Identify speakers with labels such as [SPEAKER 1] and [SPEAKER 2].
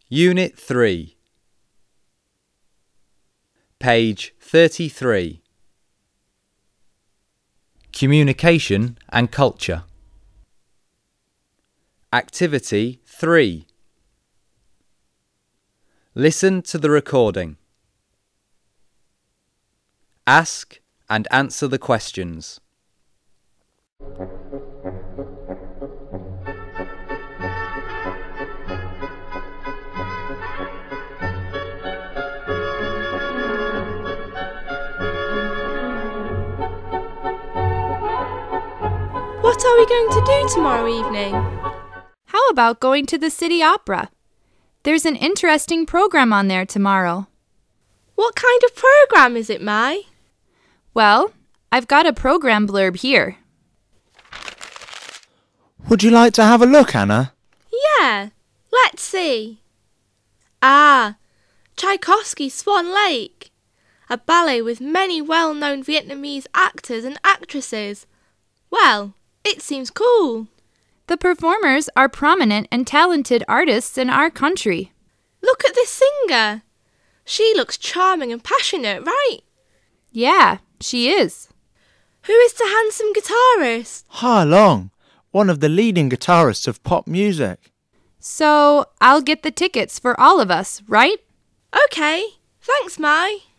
[SPEAKER 1] Unit 3, page 33. Communication and Culture. Activity 3. Listen to the recording. Ask and answer the questions.
[SPEAKER 2] What are we going to do tomorrow evening?
[SPEAKER 3] How about going to the City Opera? There's an interesting program on there tomorrow.
[SPEAKER 2] What kind of program is it, Mai?
[SPEAKER 3] Well, I've got a program blurb here.
[SPEAKER 4] Would you like to have a look, Anna?
[SPEAKER 2] Yeah, let's see. Ah, Tchaikovsky's Swan Lake. A ballet with many well-known Vietnamese actors and actresses. Well, it seems cool.
[SPEAKER 3] The performers are prominent and talented artists in our country.
[SPEAKER 2] Look at this singer. She looks charming and passionate, right?
[SPEAKER 3] Yeah, she is.
[SPEAKER 2] Who is the handsome guitarist?
[SPEAKER 4] Ha Long, one of the leading guitarists of pop music.
[SPEAKER 3] So, I'll get the tickets for all of us, right?
[SPEAKER 2] Okay, thanks, Mai.